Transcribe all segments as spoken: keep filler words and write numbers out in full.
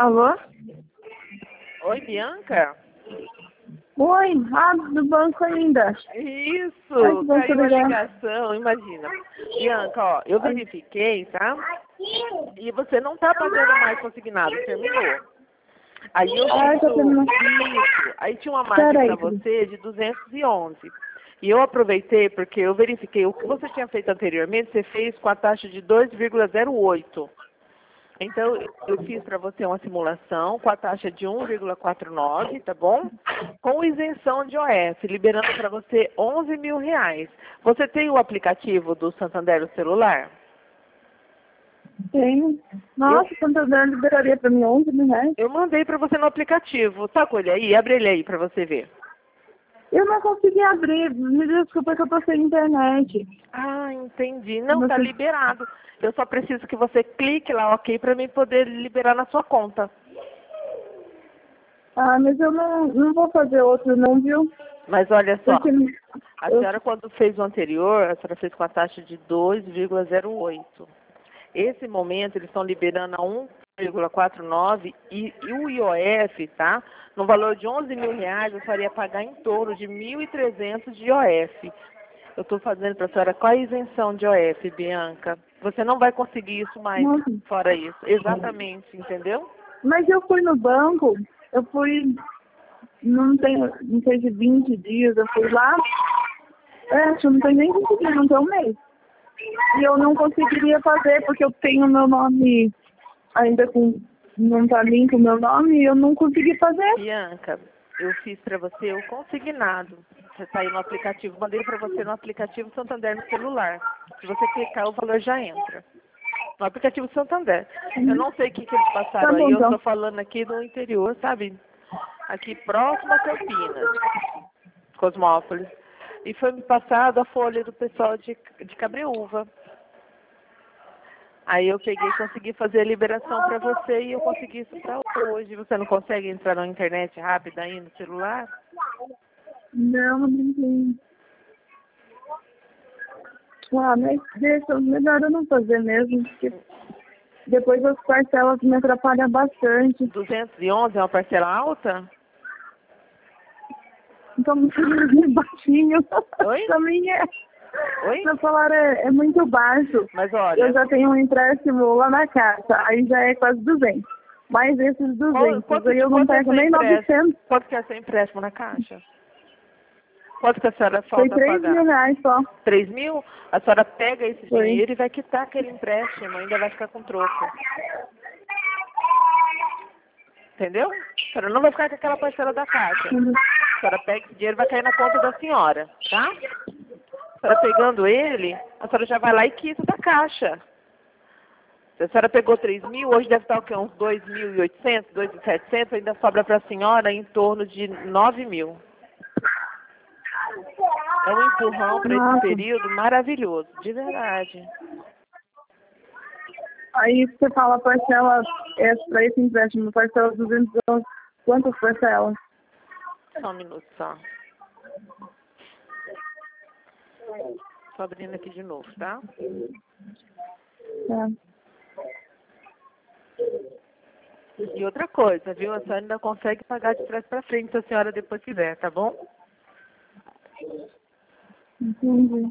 Alô? Oi, Bianca? Oi, ah, do banco ainda. Isso, Ai, que bom caiu que a ligar. ligação, imagina. Bianca, ó, eu verifiquei, tá? E você não tá pagando mais consignado, terminou. Aí eu Ah, fiz tá o... terminando. Isso, aí tinha uma margem Peraí, pra você de duzentos e onze. E eu aproveitei porque eu verifiquei o que você tinha feito anteriormente, você fez com a taxa de dois vírgula zero oito. Então, eu fiz para você uma simulação com a taxa de um vírgula quarenta e nove, tá bom? Com isenção de O F, liberando para você onze mil reais. Você tem o aplicativo do Santander no celular? tenho. Nossa, Santander liberaria pra mim onze mil reais. Eu mandei para você no aplicativo. Tá com ele aí? Abre ele aí para você ver. Eu não consegui abrir, me desculpa que eu tô sem internet. Ah, entendi. Não, tá Você... liberado. Eu só preciso que você clique lá, ok, para mim poder liberar na sua conta. Ah, mas eu não, não vou fazer outro não, viu? Mas olha só, Porque a eu... senhora quando fez o anterior, a senhora fez com a taxa de dois vírgula zero oito. Esse momento eles estão liberando a um vírgula quarenta e nove e, e o I O F, tá? No valor de onze mil reais, eu faria pagar em torno de mil e trezentos de I O F. Eu estou fazendo para a senhora qual a isenção de I O F, Bianca? Você não vai conseguir isso mais Nossa. fora isso. Exatamente, entendeu? Mas eu fui no banco, eu fui, não tem, não sei de vinte dias, eu fui lá, é, acho que não tem nem vinte dias, não tem um mês. E eu não conseguiria fazer, porque eu tenho meu nome ainda com, não tá limpo o meu nome, e eu não consegui fazer. Bianca, eu fiz para você o consignado. Você está aí no aplicativo, mandei para você no aplicativo Santander no celular. Se você clicar, o valor já entra. No aplicativo Santander. Eu não sei o que, que eles passaram Tá bom, aí, eu então. estou falando aqui do interior, sabe? Aqui próximo a Campinas, Cosmópolis. E foi me passado a folha do pessoal de, de Cabreúva. Aí eu peguei e consegui fazer a liberação para você e eu consegui isso para hoje. Você não consegue entrar na internet rápida aí no celular? Não, não tem. Ah, mas deixa, melhor eu não fazer mesmo, porque depois as parcelas me atrapalham bastante. duzentos e onze é uma parcela alta? Então, baixinho. Oi? Pra mim é. Oi? Meu salário é, é muito baixo. Mas Eu olha, já tenho um empréstimo lá na caixa, aí já é quase duzentos. Mais esses qual, duzentos, quanto, aí eu não quanto é pego seu nem empréstimo? novecentos. Quanto que é seu empréstimo na caixa? Quanto que a senhora Foi falta três mil pagar? reais só. três mil? A senhora pega esse Foi. dinheiro e vai quitar aquele empréstimo, ainda vai ficar com troco. Entendeu? A senhora não vai ficar com aquela parcela da caixa. Uhum. A senhora pega esse dinheiro e vai cair na conta da senhora, tá? A senhora pegando ele, a senhora já vai lá e quita da caixa. Se a senhora pegou três mil, hoje deve estar o quê? Uns dois mil e oitocentos, dois mil e setecentos, ainda sobra para a senhora em torno de nove mil. É um empurrão para esse Nossa. período maravilhoso, de verdade. Aí você fala parcela é, para esse empréstimo, parcela duzentos e onze. Quantas parcelas? Só um minuto só. Só abrindo aqui de novo, tá? Tá. E outra coisa, viu? A senhora ainda consegue pagar de trás para frente se a senhora depois quiser, tá bom? Entendi.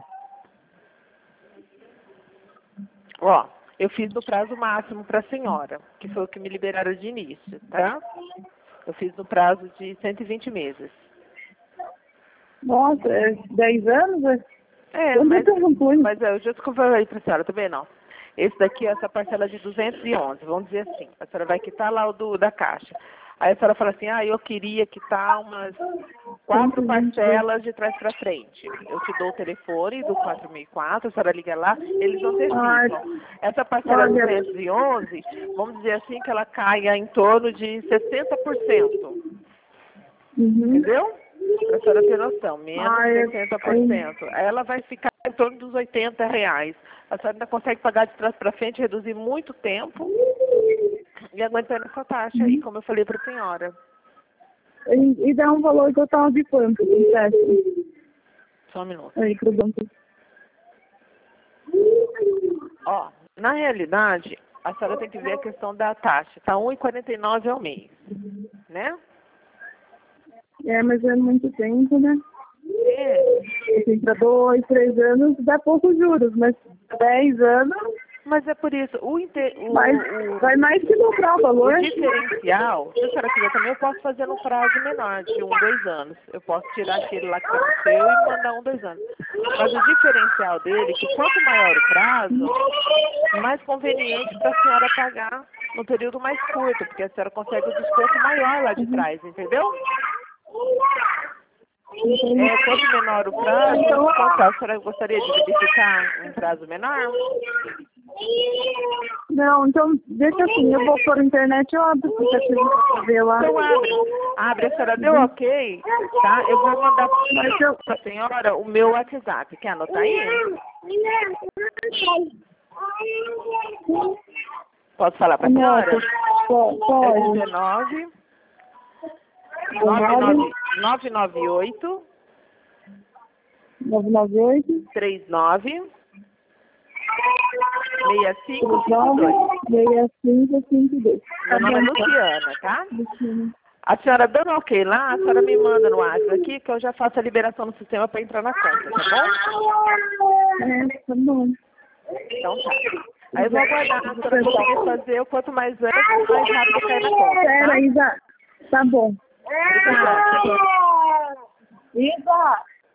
Ó, eu fiz no prazo máximo para a senhora, que foi o que me liberaram de início, tá? Eu fiz no prazo de cento e vinte meses. Nossa, é dez anos? É? É, Eu mas, não tenho. mas é, eu já falei para a senhora também não. Esse daqui, essa parcela de duzentos e onze, vamos dizer assim. A senhora vai quitar lá o do, da caixa. Aí a senhora fala assim, ah, eu queria quitar umas quatro parcelas de trás para frente. Eu te dou o telefone do quatro mil e quatro, a senhora liga lá, eles Ai, antecipam. Essa parcela olha. duzentos e onze, vamos dizer assim, que ela caia em torno de sessenta por cento. Uhum. Entendeu? Para a senhora ter noção, menos Ai, de sessenta por cento. Aí ela vai ficar em torno dos oitenta reais. A senhora ainda consegue pagar de trás para frente, reduzir muito tempo e aguentando essa taxa aí, como eu falei para a senhora. E, e dá um valor total de quanto? De empréstimo? Só um minuto. Aí pro banco. Ó, na realidade, a senhora tem que ver a questão da taxa. Está um real e quarenta e nove centavos ao mês, né? É, mas é muito tempo, né? É. Assim, para dois, três anos dá poucos juros, mas dez anos Mas é por isso, o, inte, o, vai, o, vai mais que dobrar o valor. o diferencial, se a senhora quiser também, eu posso fazer no prazo menor, de um, dois anos. Eu posso tirar aquele lá que está no seu e mandar um, dois anos. Mas o diferencial dele, que quanto maior o prazo, mais conveniente para a senhora pagar no período mais curto, porque a senhora consegue o desconto maior lá de trás, entendeu? É, quanto menor o prazo, Então, quanto a senhora gostaria de verificar um prazo menor? não, então deixa assim, eu vou por internet, eu abro o aplicativo para ver lá. Então abre. Abre, a senhora deu ok, tá? Eu vou mandar Mas eu... para a senhora o meu WhatsApp. Quer anotar aí? Posso falar para a senhora? Pode. É dezenove, nove nove oito, nove nove oito, três nove, seis cinco cinco dois. seis cinco cinco dois. Meu nome é Luciana, tá? A senhora dando ok lá, a senhora me manda no WhatsApp aqui que eu já faço a liberação no sistema para entrar na conta, tá bom? É, tá bom. Então tá. Aí eu vou aguardar a senhora conseguir fazer o quanto mais antes, mais rápido cair na conta, Pera, tá? Isa. Tá bom. Obrigada. Isa.